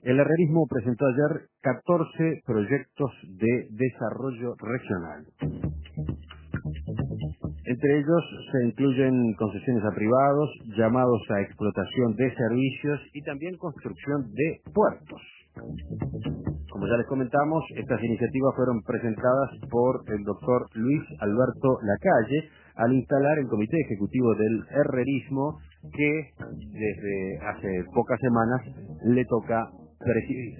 El herrerismo presentó ayer 14 proyectos de desarrollo regional. Entre ellos se incluyen concesiones a privados, llamados a explotación de servicios y también construcción de puertos. Como ya les comentamos, estas iniciativas fueron presentadas por el doctor Luis Alberto Lacalle al instalar el Comité Ejecutivo del Herrerismo que desde hace pocas semanas le toca presidir.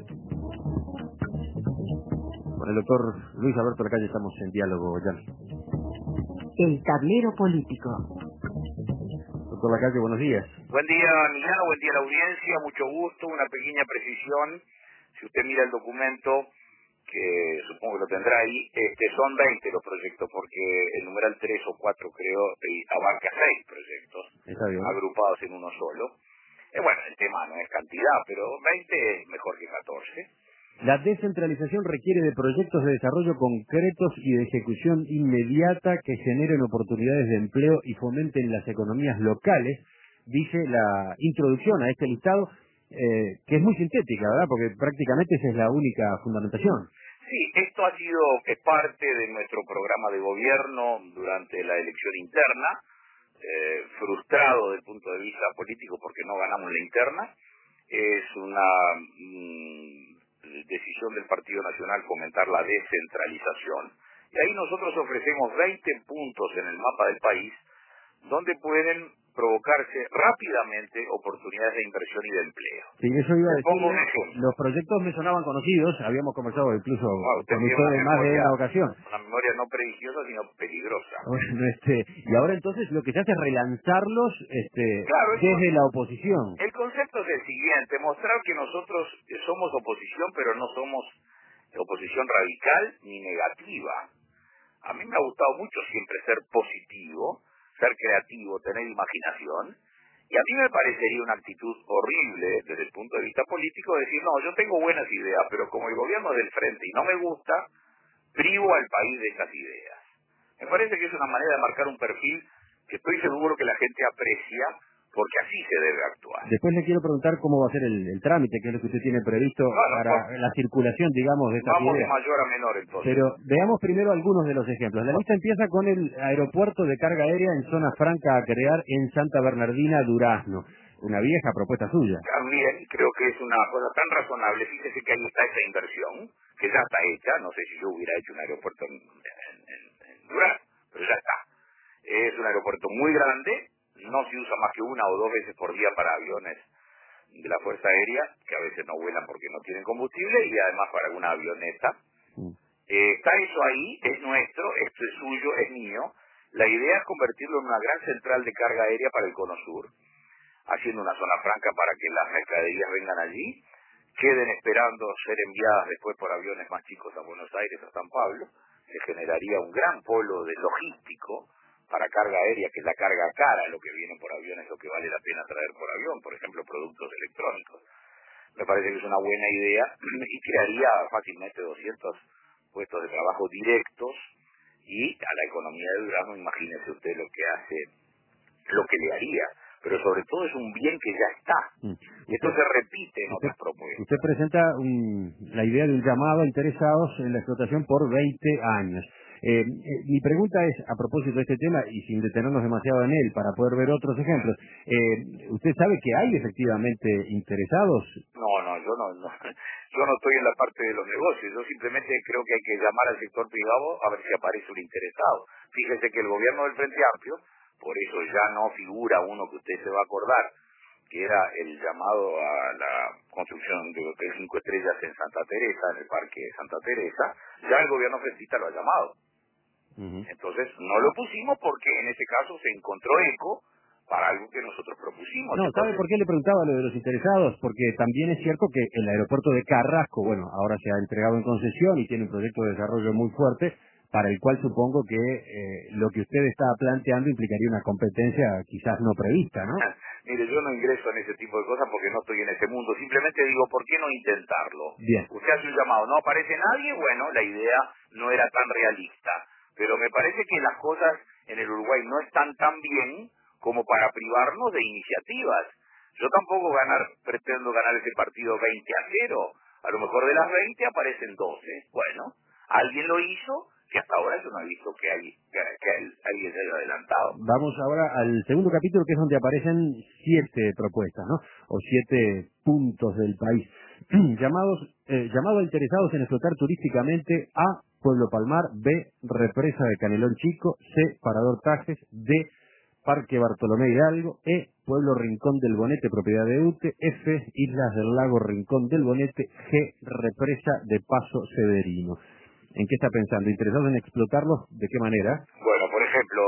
Con el doctor Luis Alberto Lacalle estamos en diálogo ya. El tablero político. Doctor Lacalle, buenos días. Buen día, Emiliano, buen día a la audiencia, mucho gusto, una pequeña precisión. Si usted mira el documento, que supongo que lo tendrá ahí, son 20 los proyectos, porque el numeral 3 o 4 creo abarca 6 proyectos agrupados en uno solo. Bueno, el tema no es cantidad, pero 20 es mejor que 14. La descentralización requiere de proyectos de desarrollo concretos y de ejecución inmediata que generen oportunidades de empleo y fomenten las economías locales, dice la introducción a este listado, que es muy sintética, ¿verdad? Porque prácticamente esa es la única fundamentación. Sí, esto ha sido parte de nuestro programa de gobierno durante la elección interna, frustrado desde el punto de vista político porque no ganamos la interna. Es una decisión del Partido Nacional fomentar la descentralización. Y ahí nosotros ofrecemos 20 puntos en el mapa del país donde pueden provocarse rápidamente oportunidades de inversión y de empleo. Sí, eso iba a decir. Pongo un ejemplo. Los proyectos me sonaban conocidos, habíamos conversado incluso Usted con tiene ustedes más de una ocasión. Una memoria no prodigiosa, sino peligrosa. Bueno, y ahora entonces lo que se hace es relanzarlos Claro, desde la oposición. El concepto es el siguiente, mostrar que nosotros somos oposición, pero no somos oposición radical ni negativa. A mí me ha gustado mucho siempre ser positivo, ser creativo, tener imaginación, y a mí me parecería una actitud horrible desde el punto de vista político decir, no, yo tengo buenas ideas, pero como el gobierno es del frente y no me gusta, privo al país de esas ideas. Me parece que es una manera de marcar un perfil que estoy seguro que la gente aprecia, porque así se debe actuar. Después le quiero preguntar cómo va a ser el trámite, qué es lo que usted tiene previsto para la circulación, digamos, de esta Vamos idea. de mayor a menor, entonces. Pero veamos primero algunos de los ejemplos. La lista empieza con el aeropuerto de carga aérea en zona franca a crear en Santa Bernardina, Durazno. Una vieja propuesta suya. También creo que es una cosa tan razonable. Fíjese que ahí está esa inversión, que ya está hecha. No sé si yo hubiera hecho un aeropuerto en Durazno, pero ya está. Es un aeropuerto muy grande, no se usa más que 1 o 2 veces por día para aviones de la Fuerza Aérea, que a veces no vuelan porque no tienen combustible, y además para alguna avioneta. Está eso ahí, es nuestro, esto es suyo, es mío. La idea es convertirlo en una gran central de carga aérea para el Cono Sur, haciendo una zona franca para que las mercaderías vengan allí, queden esperando ser enviadas después por aviones más chicos a Buenos Aires o San Pablo. Se generaría un gran polo de logístico para carga aérea, que es la carga cara, lo que viene por avión es lo que vale la pena traer por avión, por ejemplo, productos electrónicos. Me parece que es una buena idea y crearía fácilmente 200 puestos de trabajo directos, y a la economía de Durazno, imagínese usted lo que hace, lo que le haría, pero sobre todo es un bien que ya está, y esto se repite en otras propuestas. Usted presenta la idea de un llamado a interesados en la explotación por 20 años. Mi pregunta es, a propósito de este tema, y sin detenernos demasiado en él, para poder ver otros ejemplos, ¿usted sabe que hay efectivamente interesados? No, yo no estoy en la parte de los negocios, yo simplemente creo que hay que llamar al sector privado a ver si aparece un interesado. Fíjese que el gobierno del Frente Amplio, por eso ya no figura uno que usted se va a acordar, que era el llamado a la construcción de Hotel 5 Estrellas en Santa Teresa, en el Parque Santa Teresa, ya el gobierno frentista lo ha llamado. Entonces no lo pusimos porque en ese caso se encontró eco para algo que nosotros propusimos. No, ¿sabe por qué le preguntaba lo de los interesados? Porque también es cierto que el aeropuerto de Carrasco, bueno, ahora se ha entregado en concesión y tiene un proyecto de desarrollo muy fuerte, para el cual supongo que lo que usted está planteando implicaría una competencia quizás no prevista, ¿no? Mire, yo no ingreso en ese tipo de cosas porque no estoy en ese mundo. Simplemente digo, ¿por qué no intentarlo? Bien. Usted hace un llamado, no aparece nadie, bueno, la idea no era tan realista. Pero me parece que las cosas en el Uruguay no están tan bien como para privarnos de iniciativas. Yo tampoco pretendo ganar ese partido 20-0. A lo mejor de las 20 aparecen 12. Bueno, alguien lo hizo, que hasta ahora yo no he visto que alguien se haya adelantado. Vamos ahora al segundo capítulo, que es donde aparecen 7 propuestas, ¿no? O 7 puntos del país. Llamado a interesados en explotar turísticamente: A, Pueblo Palmar; B, Represa de Canelón Chico; C, Parador Tajes; D, Parque Bartolomé Hidalgo; E, Pueblo Rincón del Bonete, propiedad de UTE; F, Islas del Lago Rincón del Bonete; G, Represa de Paso Severino. ¿En qué está pensando? ¿Interesados en explotarlos? ¿De qué manera? Bueno, por ejemplo,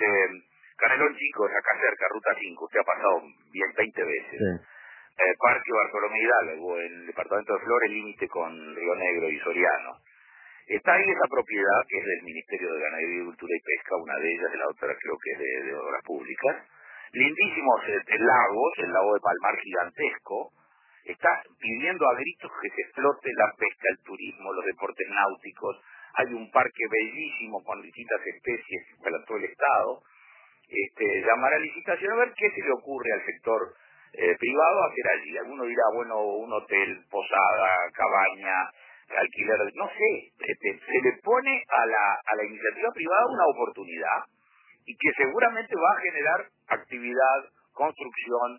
Canelón Chico es acá cerca, Ruta 5, usted ha pasado bien 20 veces. Sí. Parque Bartolomé Hidalgo, en el departamento de Flores, límite con Río Negro y Soriano. Está ahí esa propiedad que es del Ministerio de Ganadería, Agricultura y Pesca, una de ellas, la otra creo que es de Obras Públicas. Lindísimos lagos, el lago de Palmar gigantesco, está pidiendo a gritos que se explote la pesca, el turismo, los deportes náuticos. Hay un parque bellísimo con distintas especies para todo el estado. Llamar a licitación a ver qué se le ocurre al sector privado hacer allí. Alguno dirá, bueno, un hotel, posada, cabaña, alquiler, no sé, se le pone a la iniciativa privada una oportunidad y que seguramente va a generar actividad, construcción,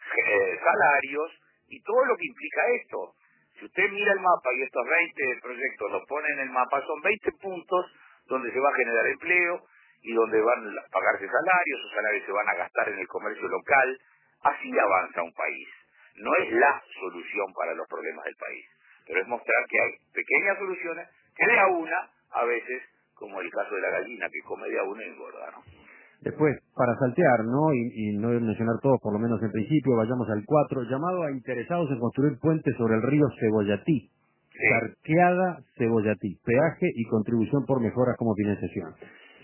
salarios y todo lo que implica esto. Si usted mira el mapa y estos 20 proyectos los pone en el mapa, son 20 puntos donde se va a generar empleo y donde van a pagarse salarios, esos salarios se van a gastar en el comercio local. Así avanza un país. No es la solución para los problemas del país, pero es mostrar que hay pequeñas soluciones que de a una, a veces, como el caso de la gallina que come de a una y engorda, ¿no? Después, para saltear, ¿no? Y no mencionar todos, por lo menos en principio, vayamos al 4. Llamado a interesados en construir puentes sobre el río Cebollatí. Sí. Charqueada Cebollatí. Peaje y contribución por mejoras como financiación.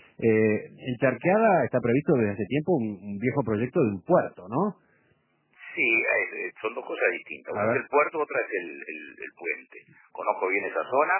En Charqueada está previsto desde hace tiempo un viejo proyecto de un puerto, ¿no? Sí, son dos cosas distintas. Una es el puerto, otra es el puente. Conozco bien esa zona.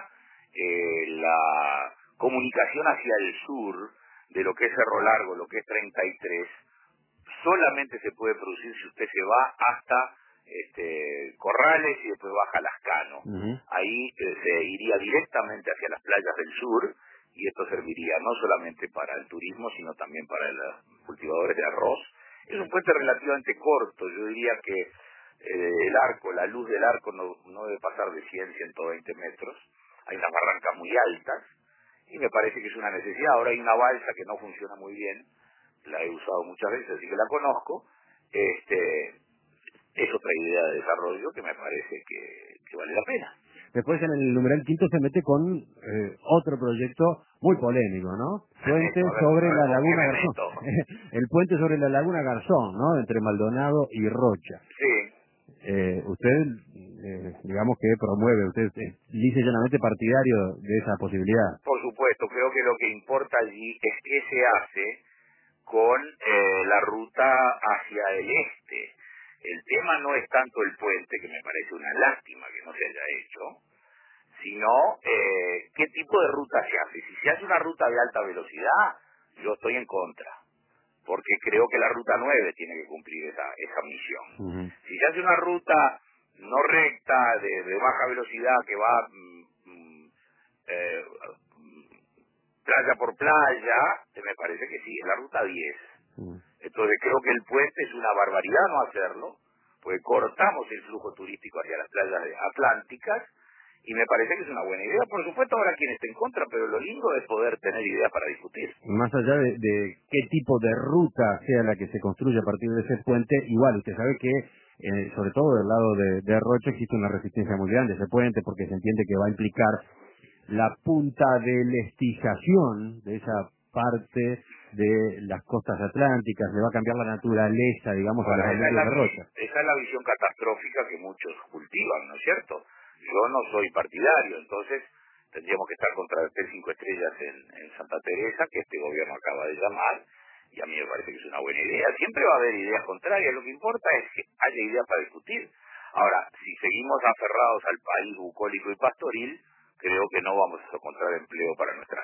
La comunicación hacia el sur de lo que es Cerro Largo, lo que es 33, solamente se puede producir si usted se va hasta Corrales y después baja a Lascano. Ahí se iría directamente hacia las playas del sur y esto serviría no solamente para el turismo, sino también para los cultivadores de arroz. Es un puente relativamente corto, yo diría que el arco, la luz del arco no debe pasar de 100, 120 metros. Hay unas barrancas muy altas y me parece que es una necesidad. Ahora hay una balsa que no funciona muy bien, la he usado muchas veces, así que la conozco. Es otra idea de desarrollo que me parece que vale la pena. Después en el numeral 5 se mete con otro proyecto muy polémico, ¿no? Puente sobre la Laguna Garzón. El puente sobre la Laguna Garzón, ¿no? Entre Maldonado y Rocha. Sí. Usted, digamos que promueve, usted es lisa y llanamente partidario de esa posibilidad. Por supuesto, creo que lo que importa allí es qué se hace con la ruta hacia el este. El tema no es tanto el puente, que me parece una lástima que no se haya hecho, sino qué tipo de ruta se hace. Si se hace una ruta de alta velocidad, yo estoy en contra, porque creo que la ruta 9 tiene que cumplir esa misión. Si se hace una ruta no recta, de baja velocidad, que va playa por playa, me parece que sí, es la ruta 10. Entonces creo que el puente es una barbaridad no hacerlo, porque cortamos el flujo turístico hacia las playas atlánticas, y me parece que es una buena idea. Por supuesto habrá quien esté en contra, pero lo lindo es poder tener ideas para discutir. Más allá de qué tipo de ruta sea la que se construye a partir de ese puente, igual usted sabe que sobre todo del lado de Rocha existe una resistencia muy grande a ese puente, porque se entiende que va a implicar la punta de lestización de esa parte de las costas atlánticas, le va a cambiar la naturaleza, digamos, a los albergues de Rocha. Esa es la visión catastrófica que muchos cultivan, ¿no es cierto? Yo no soy partidario, entonces tendríamos que estar contra el Hotel 5 Estrellas en Santa Teresa, que este gobierno acaba de llamar, y a mí me parece que es una buena idea. Siempre va a haber ideas contrarias, lo que importa es que haya ideas para discutir. Ahora, si seguimos aferrados al país bucólico y pastoril, creo que no vamos a encontrar empleo para nuestra gente.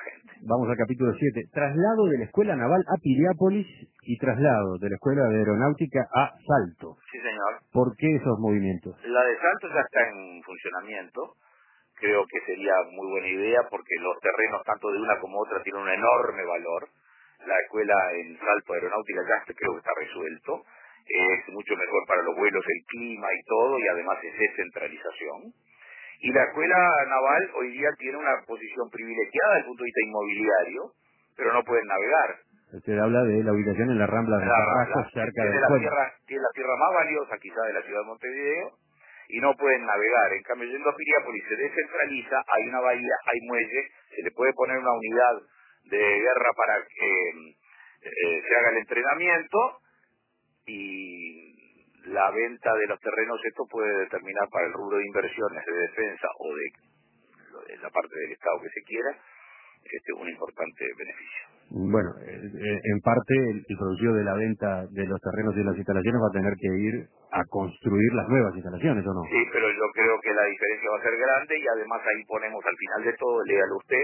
Vamos al capítulo 7. Traslado de la Escuela Naval a Piriápolis y traslado de la Escuela de Aeronáutica a Salto. Sí, señor. ¿Por qué esos movimientos? La de Salto ya está en funcionamiento. Creo que sería muy buena idea porque los terrenos tanto de una como otra tienen un enorme valor. La escuela en Salto Aeronáutica ya creo que está resuelto. Es mucho mejor para los vuelos el clima y todo, y además es descentralización. Y la escuela naval hoy día tiene una posición privilegiada desde el punto de vista inmobiliario, pero no pueden navegar. Usted habla de la ubicación en la Rambla de Carrasco, cerca del puerto. Tiene la tierra más valiosa quizá de la ciudad de Montevideo, y no pueden navegar. En cambio, yendo a Piriápolis se descentraliza, hay una bahía, hay muelle, se le puede poner una unidad de guerra para que se haga el entrenamiento, y la venta de los terrenos, esto puede determinar para el rubro de inversiones de defensa o de la parte del Estado que se quiera, un importante beneficio. Bueno, en parte el producto de la venta de los terrenos y de las instalaciones va a tener que ir a construir las nuevas instalaciones, ¿o no? Sí, pero yo creo que la diferencia va a ser grande, y además ahí ponemos al final de todo, léalo usted,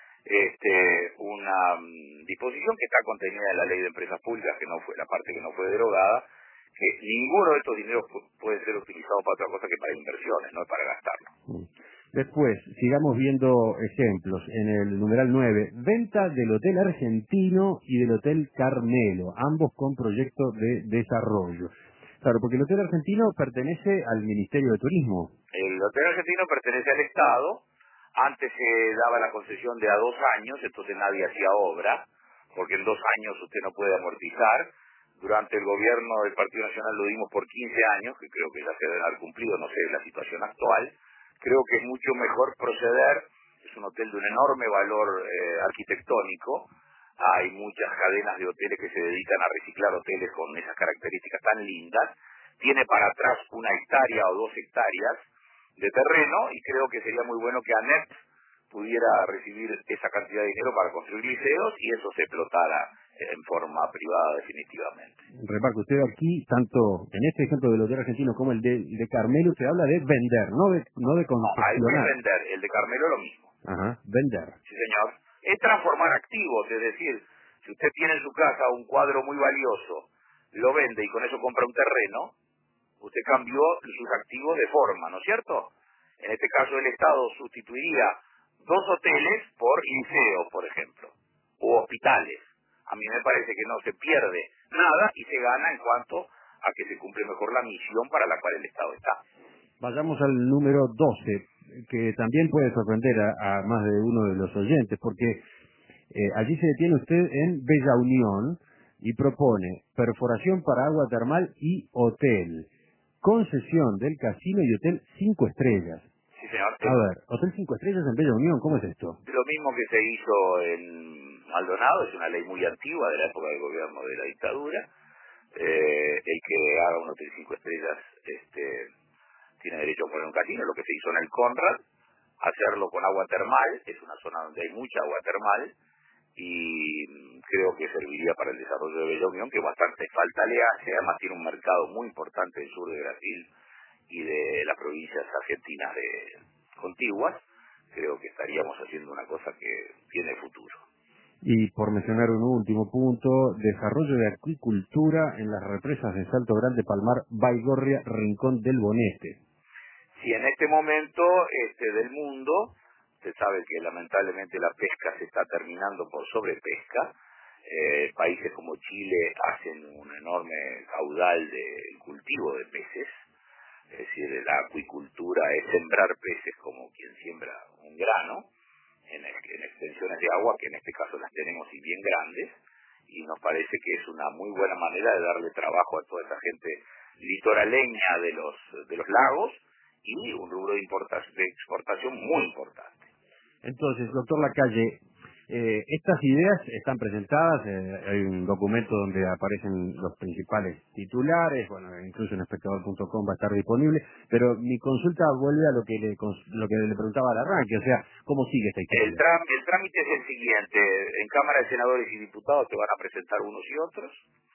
una disposición que está contenida en la Ley de Empresas Públicas, que no fue la parte que no fue derogada, que ninguno de estos dineros puede ser utilizado para otra cosa que para inversiones, no es para gastarlo. Después, sigamos viendo ejemplos. En el numeral 9, venta del Hotel Argentino y del Hotel Carmelo, ambos con proyecto de desarrollo. Claro, porque el Hotel Argentino pertenece al Ministerio de Turismo. El Hotel Argentino pertenece al Estado. Antes se daba la concesión de a 2 años, entonces nadie hacía obra, porque en 2 años usted no puede amortizar. Durante el gobierno del Partido Nacional lo dimos por 15 años, que creo que ya se deben haber cumplido, no sé, la situación actual. Creo que es mucho mejor proceder. Es un hotel de un enorme valor arquitectónico. Hay muchas cadenas de hoteles que se dedican a reciclar hoteles con esas características tan lindas. Tiene para atrás 1 hectárea o 2 hectáreas de terreno, y creo que sería muy bueno que ANET pudiera recibir esa cantidad de dinero para construir liceos y eso se explotara en forma privada definitivamente. Remarco, usted aquí, tanto en este ejemplo del Hotel Argentino como el de Carmelo, usted habla de vender, no de concesionar. No, hay que vender. El de Carmelo es lo mismo. Ajá, vender. Sí, señor. Es transformar activos, es decir, si usted tiene en su casa un cuadro muy valioso, lo vende y con eso compra un terreno, usted cambió sus activos de forma, ¿no es cierto? En este caso el Estado sustituiría 2 hoteles por liceos, por ejemplo, o hospitales. A mí me parece que no se pierde nada y se gana en cuanto a que se cumple mejor la misión para la cual el Estado está. Vayamos al número 12, que también puede sorprender a más de uno de los oyentes, porque allí se detiene usted en Bella Unión y propone perforación para agua termal y hotel, concesión del casino y hotel 5 estrellas. Sí, señor. A ver, hotel 5 estrellas en Bella Unión, ¿cómo es esto? Lo mismo que se hizo en Maldonado, es una ley muy antigua de la época del gobierno de la dictadura. El que haga un hotel 5 estrellas tiene derecho a poner un casino, lo que se hizo en el Conrad, hacerlo con agua termal, es una zona donde hay mucha agua termal, y creo que serviría para el desarrollo de Bella Unión, que bastante falta le hace. Además tiene un mercado muy importante del sur de Brasil y de las provincias argentinas contiguas. Creo que estaríamos haciendo una cosa que tiene futuro. Y por mencionar un último punto, desarrollo de acuicultura en las represas de Salto Grande, Palmar, Baigorria, Rincón del Bonete. Si en este momento del mundo, se sabe que lamentablemente la pesca se está terminando por sobrepesca, países como Chile hacen un enorme caudal de cultivo de peces, es decir, la acuicultura es sembrar peces como quien siembra un grano, en extensiones de agua, que en este caso las tenemos y bien grandes, y nos parece que es una muy buena manera de darle trabajo a toda esa gente litoraleña de los lagos, y un rubro de exportación muy importante. Entonces, doctor Lacalle, estas ideas están presentadas, hay un documento donde aparecen los principales titulares, bueno, incluso en espectador.com va a estar disponible, pero mi consulta vuelve a lo que le preguntaba al arranque, o sea, ¿cómo sigue esta historia? El trámite es el siguiente: en Cámara de Senadores y Diputados se van a presentar unos y otros.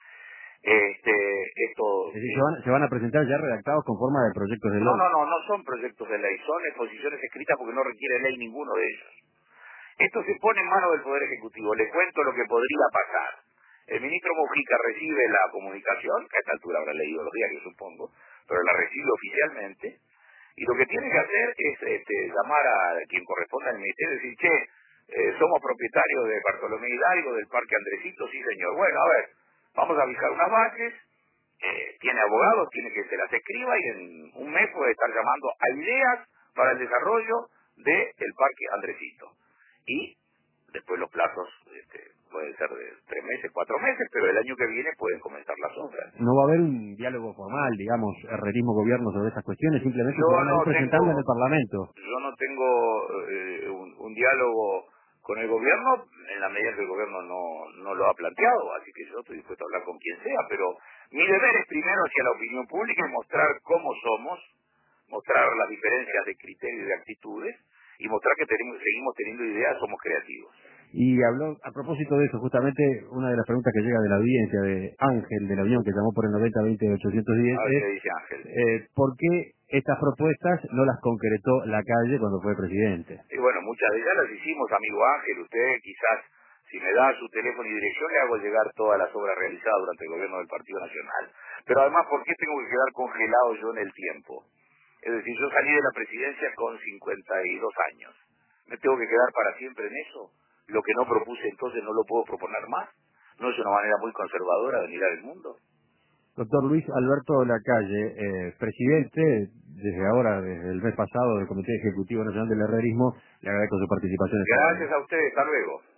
Es decir, se van a presentar ya redactados con forma de proyectos de ley. No son proyectos de ley, son exposiciones escritas porque no requiere ley ninguno de ellos. Esto se pone en manos del Poder Ejecutivo. Le cuento lo que podría pasar. El ministro Mujica recibe la comunicación, que a esta altura habrá leído los diarios, supongo, pero la recibe oficialmente, y lo que tiene que hacer es llamar a quien corresponda al ministerio y decir, che, somos propietarios de Bartolomé Hidalgo, del Parque Andresito, sí señor. Bueno, a ver, vamos a fijar unas bases, tiene abogados, tiene que se las escriba y en un mes puede estar llamando a ideas para el desarrollo del Parque Andresito. Y después los plazos pueden ser de 3 meses, 4 meses, pero el año que viene pueden comenzar las obras. No va a haber un diálogo formal, digamos, herrerismo-gobierno sobre estas cuestiones, simplemente se Yo van a ir no presentando en tengo, el Parlamento. yo no tengo un diálogo con el gobierno en la medida que el gobierno no lo ha planteado, así que yo estoy dispuesto a hablar con quien sea, pero mi deber es primero hacia la opinión pública y mostrar cómo somos, mostrar las diferencias de criterios y de actitudes y mostrar que seguimos teniendo ideas, somos creativos. Y habló, a propósito de eso, justamente una de las preguntas que llega de la audiencia de Ángel de la Unión, que llamó por el 90-20-810, A ver qué es dice Ángel. ¿por qué estas propuestas no las concretó Lacalle cuando fue presidente? Y bueno, muchas de ellas las hicimos, amigo Ángel. Usted quizás, si me da su teléfono y dirección, le hago llegar todas las obras realizadas durante el gobierno del Partido Nacional. Pero además, ¿por qué tengo que quedar congelado yo en el tiempo? Es decir, yo salí de la presidencia con 52 años. ¿Me tengo que quedar para siempre en eso? Lo que no propuse entonces no lo puedo proponer más. ¿No es una manera muy conservadora de mirar el mundo? Doctor Luis Alberto Lacalle, presidente desde ahora, desde el mes pasado, del Comité Ejecutivo Nacional del Herrerismo, le agradezco su participación esta mañana. Gracias a ustedes. Hasta luego.